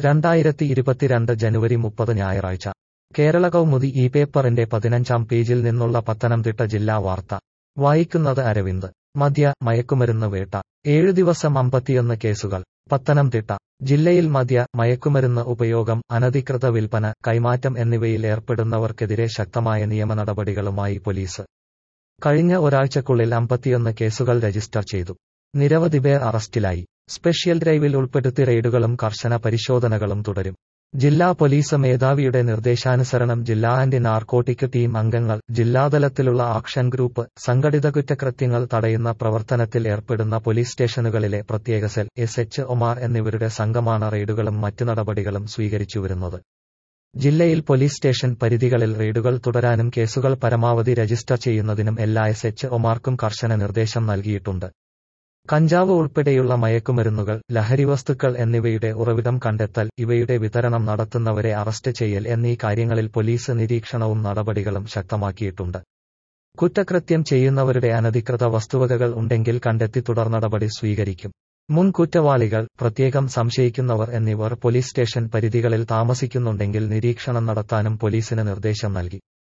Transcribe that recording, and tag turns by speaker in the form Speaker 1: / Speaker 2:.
Speaker 1: 2022 ജനുവരി 30 ഞായറാഴ്ച കേരള കൗമുദി ഈ പേപ്പറിന്റെ 15-ാം പേജിൽ നിന്നുള്ള പത്തനംതിട്ട ജില്ലാ വാർത്ത വായിക്കുന്നത് അരവിന്ദ്. മയക്കുമരുന്ന് വേട്ട 7 ദിവസം 51 കേസുകൾ. പത്തനംതിട്ട ജില്ലയിൽ മയക്കുമരുന്ന് ഉപയോഗം, അനധികൃത വിൽപ്പന, കൈമാറ്റം എന്നിവയിൽ ഏർപ്പെടുന്നവർക്കെതിരെ ശക്തമായ നിയമനടപടികളുമായി പോലീസ്. കഴിഞ്ഞ ഒരാഴ്ചക്കുള്ളിൽ 51 കേസുകൾ രജിസ്റ്റർ ചെയ്തു. നിരവധി പേർ അറസ്റ്റിലായി. സ്പെഷ്യൽ ഡ്രൈവിൽ ഉൾപ്പെടുത്തി റെയ്ഡുകളും കർശന പരിശോധനകളും തുടരും. ജില്ലാ പോലീസ് മേധാവിയുടെ നിർദ്ദേശാനുസരണം ജില്ലാ ആന്റി നാർക്കോട്ടിക് ടീം അംഗങ്ങൾ, ജില്ലാതലത്തിലുള്ള ആക്ഷൻ ഗ്രൂപ്പ്, സംഘടിത കുറ്റകൃത്യങ്ങൾ തടയുന്ന പ്രവർത്തനത്തിൽ ഏർപ്പെടുന്ന പോലീസ് സ്റ്റേഷനുകളിലെ പ്രത്യേക സെൽ, SHOമാർ എന്നിവരുടെ സംഘമാണ് റെയ്ഡുകളും മറ്റ് നടപടികളും സ്വീകരിച്ചുവരുന്നത്. ജില്ലയിൽ പോലീസ് സ്റ്റേഷൻ പരിധികളിൽ റെയ്ഡുകൾ തുടരാനും കേസുകൾ പരമാവധി രജിസ്റ്റർ ചെയ്യുന്നതിനും എല്ലാ SHOമാർക്കും കർശന നിർദ്ദേശം നൽകിയിട്ടുണ്ട്. കഞ്ചാവ് ഉൾപ്പെടെയുള്ള മയക്കുമരുന്നുകൾ, ലഹരിവസ്തുക്കൾ എന്നിവയുടെ ഉറവിടം കണ്ടെത്തൽ, ഇവയുടെ വിതരണം നടത്തുന്നവരെ അറസ്റ്റ് ചെയ്യൽ എന്നീ കാര്യങ്ങളിൽ പോലീസ് നിരീക്ഷണവും നടപടികളും ശക്തമാക്കിയിട്ടുണ്ട്. കുറ്റകൃത്യം ചെയ്യുന്നവരുടെ അനധികൃത വസ്തുവകകൾ ഉണ്ടെങ്കിൽ കണ്ടെത്തി തുടർനടപടി സ്വീകരിക്കും. മുൻ കുറ്റവാളികൾ, പ്രത്യേകം സംശയിക്കുന്നവർ എന്നിവർ പോലീസ് സ്റ്റേഷൻ പരിധികളിൽ താമസിക്കുന്നുണ്ടെങ്കിൽ നിരീക്ഷണം നടത്താനും പോലീസിന് നിർദ്ദേശം നൽകി.